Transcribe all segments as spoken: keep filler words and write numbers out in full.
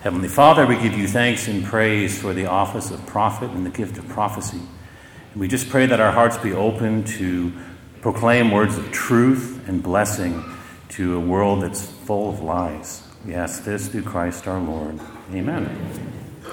Heavenly Father, we give you thanks and praise for the office of prophet and the gift of prophecy. And we just pray that our hearts be open to proclaim words of truth and blessing to a world that's full of lies. We ask this through Christ our Lord. Amen.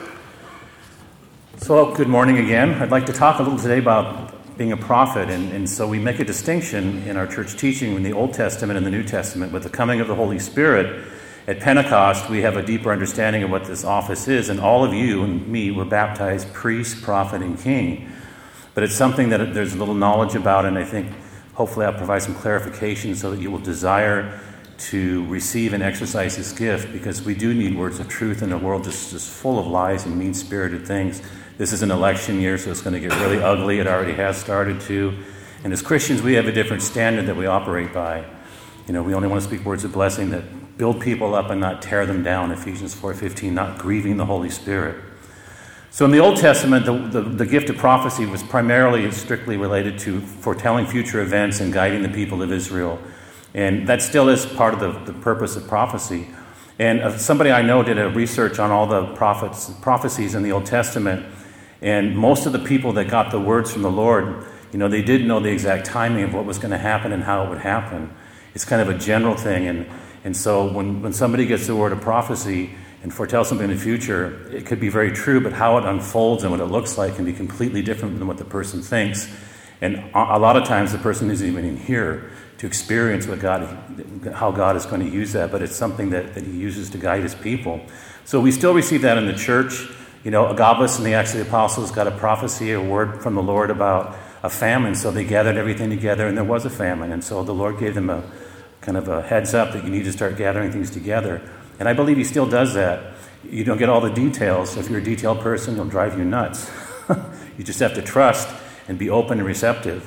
So, good morning again. I'd like to talk a little today about being a prophet. And, and so we make a distinction in our church teaching in the Old Testament and the New Testament. With the coming of the Holy Spirit, at Pentecost, we have a deeper understanding of what this office is. And all of you and me were baptized priest, prophet, and king. But it's something that there's a little knowledge about, and I think hopefully I'll provide some clarification so that you will desire to receive and exercise this gift, because we do need words of truth in a world that's just full of lies and mean-spirited things. This is an election year, so it's going to get really ugly. It already has started to. And as Christians, we have a different standard that we operate by. You know, we only want to speak words of blessing that build people up and not tear them down, Ephesians four fifteen, not grieving the Holy Spirit. So in the Old Testament, the, the, the gift of prophecy was primarily strictly related to foretelling future events and guiding the people of Israel. And that still is part of the, the purpose of prophecy. And uh, somebody I know did a research on all the prophets, prophecies in the Old Testament, and most of the people that got the words from the Lord, you know, they did know the exact timing of what was going to happen and how it would happen. It's kind of a general thing. And, and so when, when somebody gets the word of prophecy and foretells something in the future, it could be very true, but how it unfolds and what it looks like can be completely different than what the person thinks. And a lot of times the person isn't even in here to experience what God, how God is going to use that, but it's something that, that he uses to guide his people. So we still receive that in the church. You know, Agabus in the Acts of the Apostles got a prophecy, a word from the Lord about a famine, so they gathered everything together, and there was a famine. And so the Lord gave them a kind of a heads up that you need to start gathering things together. And I believe he still does that. You don't get all the details. If you're a detailed person, it'll drive you nuts. You just have to trust and be open and receptive.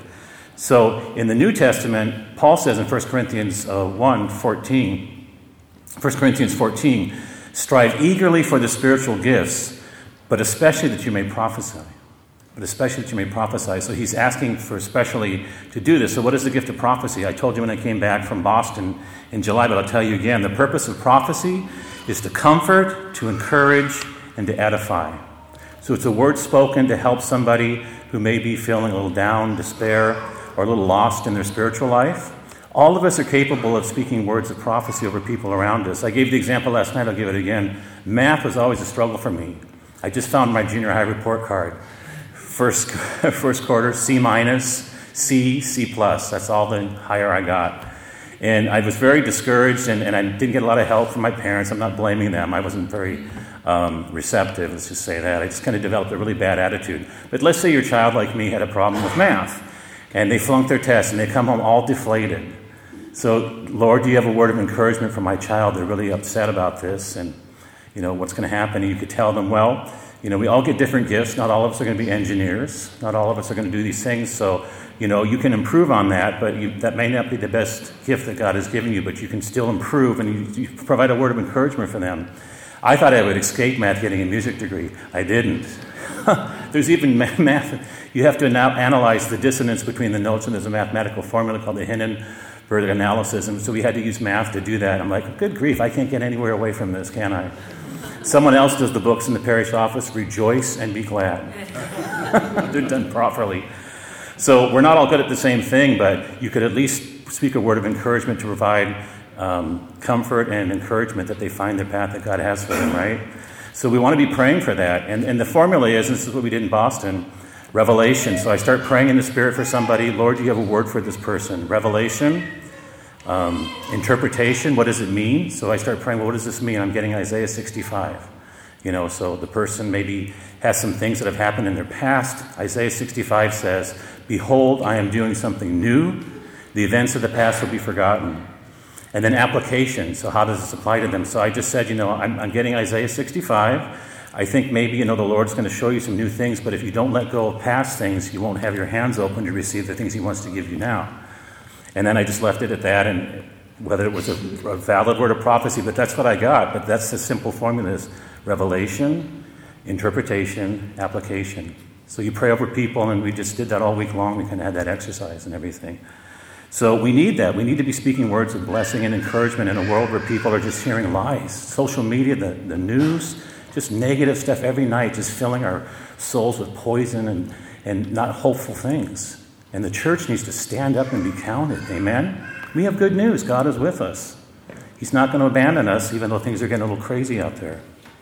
So in the New Testament, Paul says in First Corinthians one fourteen, First Corinthians fourteen, strive eagerly for the spiritual gifts, but especially that you may prophesy. But especially that you may prophesy. So he's asking for especially to do this. So what is the gift of prophecy? I told you when I came back from Boston in July, but I'll tell you again. The purpose of prophecy is to comfort, to encourage, and to edify. So it's a word spoken to help somebody who may be feeling a little down, despair, or a little lost in their spiritual life. All of us are capable of speaking words of prophecy over people around us. I gave the example last night, I'll give it again. Math was always a struggle for me. I just found my junior high report card. First, first quarter, C minus, C, C plus. That's all the higher I got. And I was very discouraged, and, and I didn't get a lot of help from my parents. I'm not blaming them. I wasn't very um, receptive, let's just say that. I just kind of developed a really bad attitude. But let's say your child, like me, had a problem with math, and they flunked their test, and they come home all deflated. So, Lord, do you have a word of encouragement for my child? They're really upset about this, and, you know, what's going to happen? And you could tell them, well, you know, we all get different gifts. Not all of us are going to be engineers. Not all of us are going to do these things. So, you know, you can improve on that, but you, that may not be the best gift that God has given you, but you can still improve, and you, you provide a word of encouragement for them. I thought I would escape math getting a music degree. I didn't. There's even math. You have to now analyze the dissonance between the notes, and there's a mathematical formula called the Hindenburg analysis, and so we had to use math to do that. I'm like, good grief, I can't get anywhere away from this, can I? Someone else does the books in the parish office. Rejoice and be glad. They're done properly. So we're not all good at the same thing, but you could at least speak a word of encouragement to provide um, comfort and encouragement that they find their path that God has for them, right? So we want to be praying for that. And, and the formula is, and this is what we did in Boston, revelation. So I start praying in the Spirit for somebody. Lord, do you have a word for this person? Revelation. Um, interpretation, what does it mean? So I start praying, well, what does this mean? I'm getting Isaiah sixty-five. You know, so the person maybe has some things that have happened in their past. Isaiah sixty-five says, behold, I am doing something new. The events of the past will be forgotten. And then application. So how does this apply to them? So I just said, you know, I'm, I'm getting Isaiah sixty-five. I think maybe, you know, the Lord's going to show you some new things, but if you don't let go of past things, you won't have your hands open to receive the things he wants to give you now. And then I just left it at that, and whether it was a, a valid word of prophecy, but that's what I got. But that's the simple formula is revelation, interpretation, application. So you pray over people, and we just did that all week long. We kind of had that exercise and everything. So we need that. We need to be speaking words of blessing and encouragement in a world where people are just hearing lies. Social media, the, the news, just negative stuff every night, just filling our souls with poison and, and not hopeful things. And the church needs to stand up and be counted. Amen? We have good news. God is with us. He's not going to abandon us, even though things are getting a little crazy out there.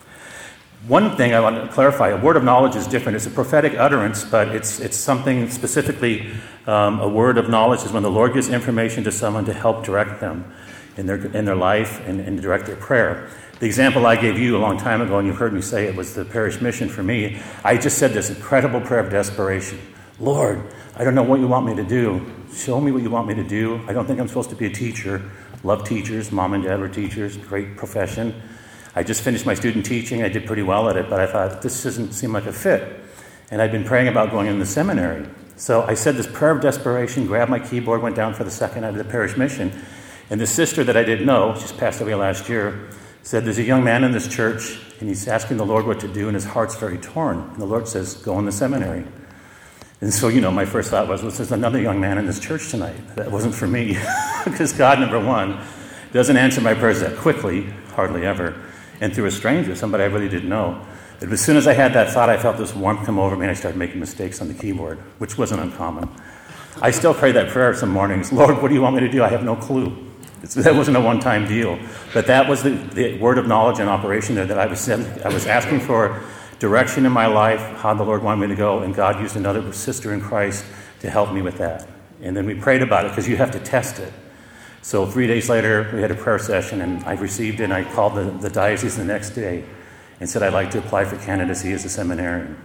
One thing I want to clarify, a word of knowledge is different. It's a prophetic utterance, but it's it's something specifically, um, a word of knowledge is when the Lord gives information to someone to help direct them in their in their life and, and direct their prayer. The example I gave you a long time ago, and you heard me say it, was the parish mission for me. I just said this incredible prayer of desperation. Lord, I don't know what you want me to do. Show me what you want me to do. I don't think I'm supposed to be a teacher. Love teachers. Mom and dad were teachers. Great profession. I just finished my student teaching. I did pretty well at it, but I thought this doesn't seem like a fit. And I'd been praying about going in the seminary. So I said this prayer of desperation, grabbed my keyboard, went down for the second night of the parish mission. And this sister that I didn't know, she's passed away last year, said, there's a young man in this church, and he's asking the Lord what to do, and his heart's very torn. And the Lord says, go in the seminary. And so, you know, my first thought was, well, there's another young man in this church tonight. That wasn't for me. Because God, number one, doesn't answer my prayers that quickly, hardly ever. And through a stranger, somebody I really didn't know. But as soon as I had that thought, I felt this warmth come over me, and I started making mistakes on the keyboard, which wasn't uncommon. I still pray that prayer some mornings. Lord, what do you want me to do? I have no clue. It's, that wasn't a one-time deal. But that was the, the word of knowledge and operation there that I was I was asking for direction in my life, how the Lord wanted me to go, and God used another sister in Christ to help me with that. And then we prayed about it, because you have to test it. So three days later, we had a prayer session, and I received it, and I called the, the diocese the next day and said I'd like to apply for candidacy as a seminarian.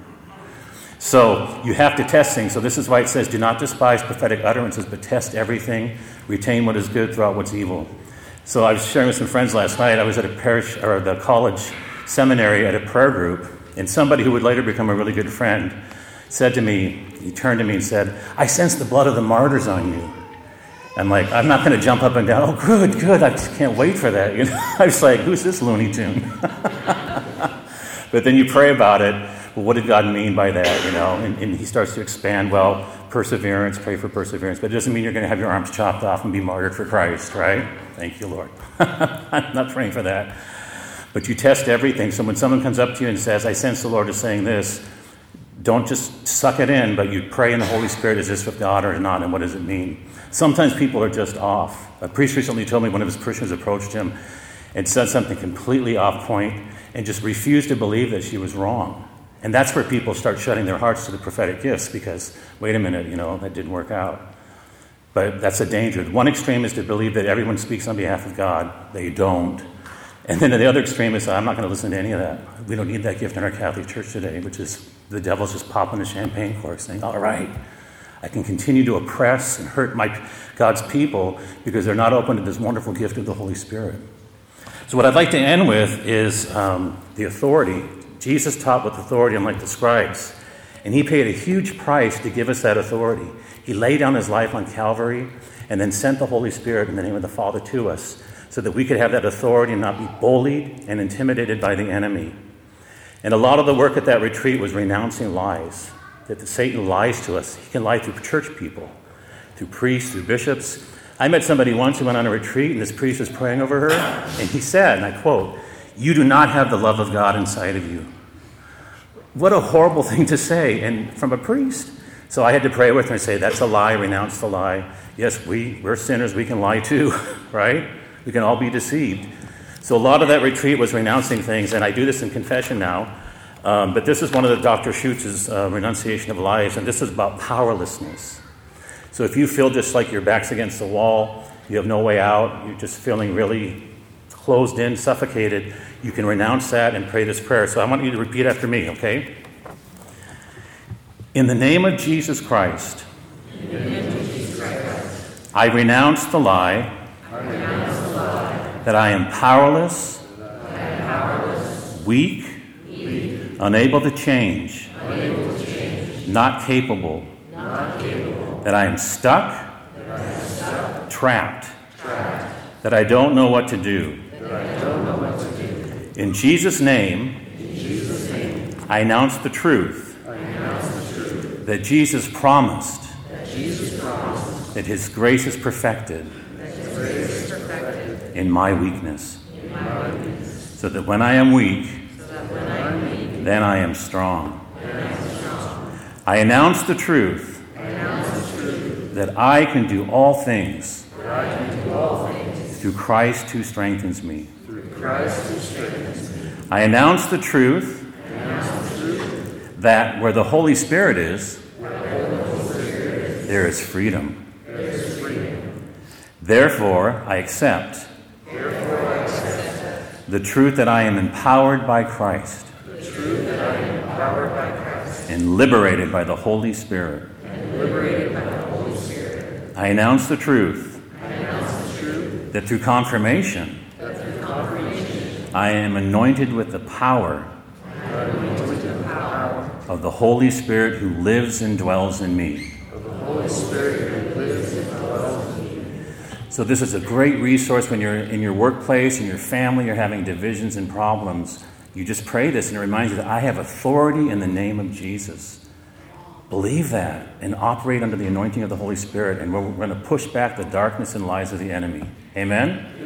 So you have to test things. So this is why it says, do not despise prophetic utterances, but test everything. Retain what is good, throw out what's evil. So I was sharing with some friends last night. I was at a parish, or the college seminary at a prayer group, and somebody who would later become a really good friend said to me, he turned to me and said, I sense the blood of the martyrs on you. I'm like, I'm not going to jump up and down. Oh, good, good. I just can't wait for that. You know, I was like, who's this Looney Tune? But then you pray about it. Well, what did God mean by that? You know, and, and he starts to expand. Well, perseverance, pray for perseverance. But it doesn't mean you're going to have your arms chopped off and be martyred for Christ, right? Thank you, Lord. I'm not praying for that. But you test everything. So when someone comes up to you and says, I sense the Lord is saying this, don't just suck it in, but you pray in the Holy Spirit, is this with God or not, and what does it mean? Sometimes people are just off. A priest recently told me one of his parishioners approached him and said something completely off point and just refused to believe that she was wrong. And that's where people start shutting their hearts to the prophetic gifts because, wait a minute, you know, that didn't work out. But that's a danger. One extreme is to believe that everyone speaks on behalf of God. They don't. And then the other extreme is, I'm not going to listen to any of that. We don't need that gift in our Catholic Church today, which is the devil's just popping the champagne cork saying, all right, I can continue to oppress and hurt my God's people because they're not open to this wonderful gift of the Holy Spirit. So what I'd like to end with is um, the authority. Jesus taught with authority, unlike the scribes. And he paid a huge price to give us that authority. He laid down his life on Calvary and then sent the Holy Spirit in the name of the Father to us so that we could have that authority and not be bullied and intimidated by the enemy. And a lot of the work at that retreat was renouncing lies. That the Satan lies to us. He can lie through church people, through priests, through bishops. I met somebody once who went on a retreat, and this priest was praying over her, and he said, and I quote, you do not have the love of God inside of you. What a horrible thing to say, and from a priest. So I had to pray with her and say, that's a lie, renounce the lie. Yes, we, we're sinners, we can lie too, right? We can all be deceived. So a lot of that retreat was renouncing things, and I do this in confession now. Um, but this is one of the Doctor Schutz's uh, renunciation of lies, and this is about powerlessness. So if you feel just like your back's against the wall, you have no way out, you're just feeling really closed in, suffocated, you can renounce that and pray this prayer. So I want you to repeat after me, okay? In the name of Jesus Christ, In the name of Jesus Christ I renounce the lie, I renounce the lie that I am powerless, I am powerless weak, Unable to change. Unable to change. Not capable. Not capable. That I am stuck. That I am stuck. Trapped. Trapped. That I don't know what to do. That I don't know what to do. In Jesus' name. In Jesus' name. I announce the truth. I announce the truth. That Jesus promised. That Jesus promised. that His grace is perfected, that His grace is perfected in my weakness, in my weakness, so that when I am weak, so that when I am weak, then I am strong. then I am strong. I announce the truth, I announce the truth, that I can do all things that I can do all things through Christ who strengthens me. through Christ who strengthens me. I announce the truth, I announce the truth, that where the Holy Spirit is, where the Holy Spirit is, there is freedom. there is freedom. Therefore, I accept Therefore I accept the truth that I am empowered by Christ the truth that I am empowered by Christ and liberated by the Holy Spirit. and liberated by the Holy Spirit. I announce the truth I announce the truth that through confirmation, that through confirmation I am anointed with the power I am anointed with the power of the Holy Spirit who lives and dwells in me. of the Holy Spirit who lives and dwells in me. So this is a great resource when you're in your workplace, in your family, you're having divisions and problems. You just pray this and it reminds you that I have authority in the name of Jesus. Believe that and operate under the anointing of the Holy Spirit, and we're going to push back the darkness and lies of the enemy. Amen?